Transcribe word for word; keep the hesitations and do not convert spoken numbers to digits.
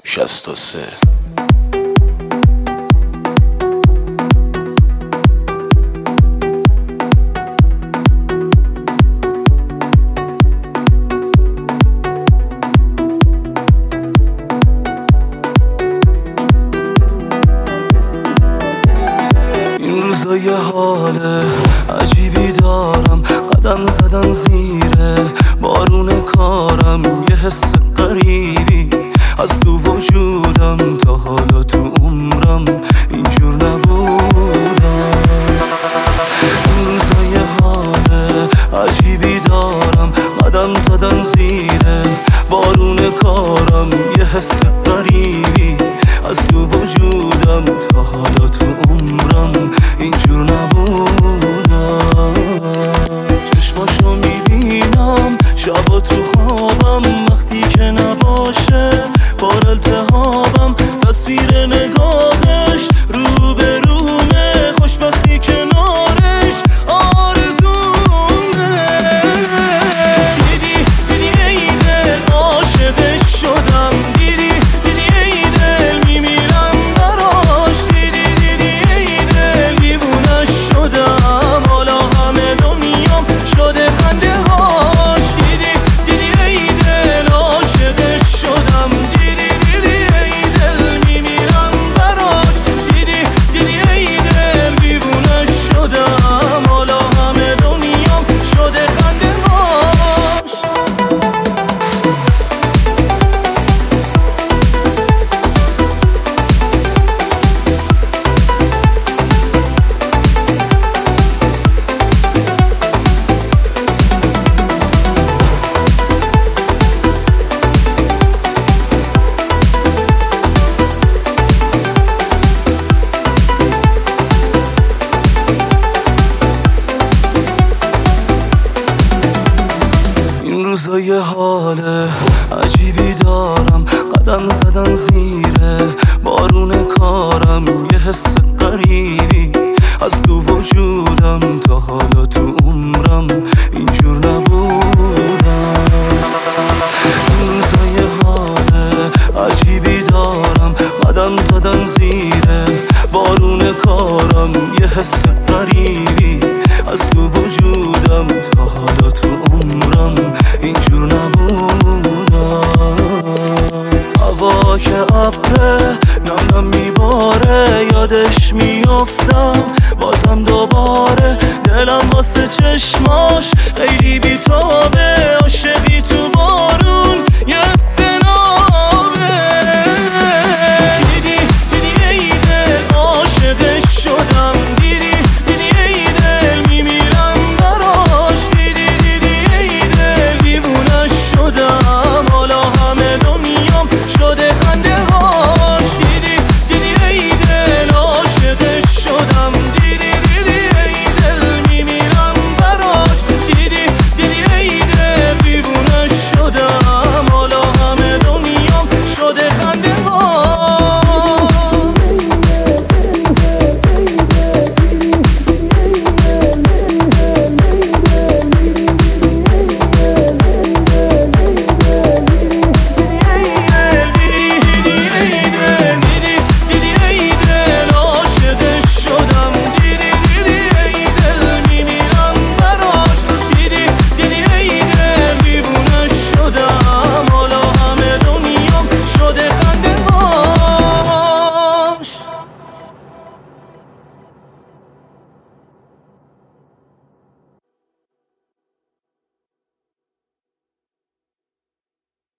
شصت و سه. این روزا یه حال عجیبی دارم، قدم زدن زیره بارون کارم، یه حس غریبی از تو وجودم، تا حالا تو عمرم اینجور نبودم. این روزا یه حال عجیبی دارم، قدم زدن زیره بارون کارم، یه حس غریبی از تو وجودم، تا حالا تو عمرم اینجور نبودم. چشماشو میبینم شبا تو خوابم، وقتی که نباشه بار التهابم، تصویر نگاهش رو به رومه، خوشبختی کنارش آرزومه. دیدی دیدی ای دل عاشقش شدم، دیدی دیدی ای دل میمیرم براش، دیدی دیدی ای دل دیوونش شدم، حالا همه دنیام شده خنده هاش. دیدی دیدی ای دل عاشقش شدم، دیدی دیدی ای دل میمیرم براش، دیدی دیدی ای دل دیوونش شدم، حالا همه دنیام شده خنده هاش. این روزا یه حال عجیبی دارم، قدم زدن زیره بارون کارم، یه حس غریبی از تو وجودم، تا حالا تو عمرم اینجور نبودم. این روزا یه حال عجیبی دارم، قدم زدن زیره بارون کارم، یه حس غریبی از تو وجودم، تا حالا تو عمرم اینجور نبودم. هوا که ابره نم نم میباره، یادش میافتم بازم دوباره، دلم واسه چشماش خیلی بیتابه،